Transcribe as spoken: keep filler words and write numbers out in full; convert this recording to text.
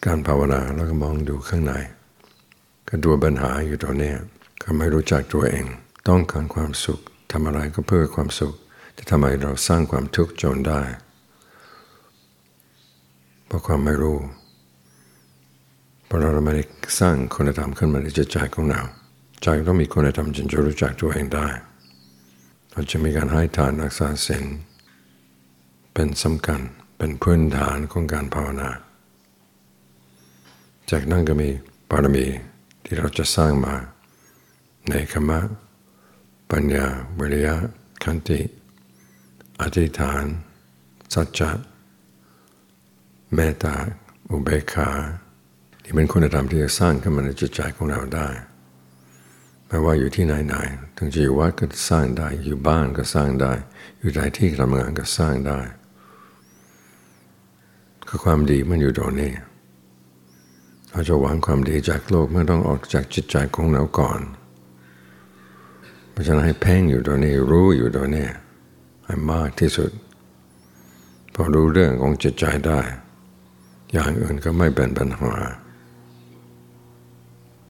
การภาวนาแล้วก็มองดูข้างในก็ดูปัญหาอยู่ตรงนี้ก็ไม่รู้จักตัวเองต้องการความสุขทำอะไรก็เพื่อความสุขแต่ทำไมเราสร้างความทุกข์จนได้เพราะความไม่รู้เพราะเราไม่ได้สร้างคุณธรรมขึ้นมาในจิตใจของเราใจต้องมีคุณธรรมจึงจะรู้จักตัวเองได้เราจะมีการให้ทานรักษาศีลเป็นสำคัญเป็นพื้นฐานของการภาวนาจากนั้นก็มีบารมีที่เราจะสร้างมาในคัมมะปัญญาวิริยะขันติอธิษฐานสัจจะเมตตาอุเบกขาที่เป็นคุณธรรมที่จะสร้างขึ้นมาในจิตใจของเราได้ไม่ว่าอยู่ที่ไหนๆถึงจะอยู่วัดก็สร้างได้อยู่บ้านก็สร้างได้อยู่ในที่ทำงานก็สร้างได้คือความดีมันอยู่ตรงนี้เราจะหวังความดีจากโลกมันต้องออกจากจิตใจของเราก่อนเพราะฉะนั้นให้เพ่งอยู่ตรงนี้รู้อยู่ตรงนี้ให้มากที่สุดพอรู้เรื่องของจิตใจได้อย่างอื่นก็ไม่เป็นปัญหา